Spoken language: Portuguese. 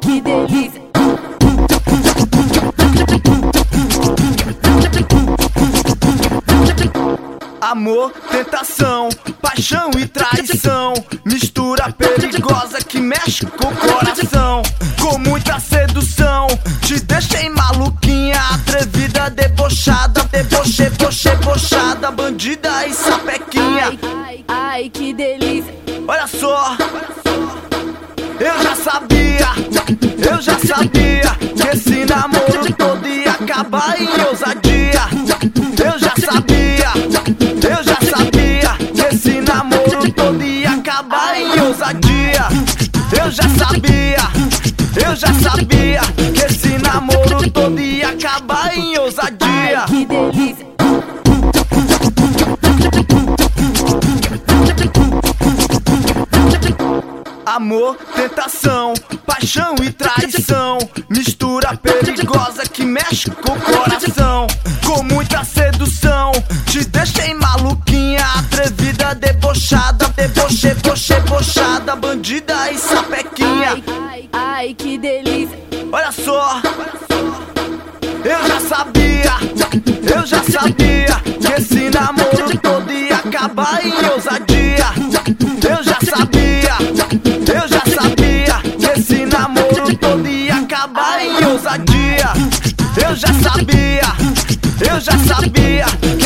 que delícia. Amor, tentação, paixão e traição, mistura perigosa que mexe com o coração. Com muita sedução, te deixei maluquinha, atrevida, debochada, debochada, bandida e sapequinha. Ai, que delícia. Olha só, eu já sabia que esse namoro todo ia acabar em ousadia. Eu já sabia que esse namoro todo ia acabar em ousadia. Eu já sabia que esse namoro todo ia acabar em ousadia. Ai, que delícia. Amor, tentação, paixão e traição, mistura perigosa que mexe com o coração. Com muita sedução, te deixei maluquinha, atrevida, debochada, debochada, bandida e sapequinha. Ai, que delícia. Olha só, eu já sabia que esse namoro todo ia acabar em ousadia. Eu já sabia que esse namoro todo ia acabar em ousadia. Eu já sabia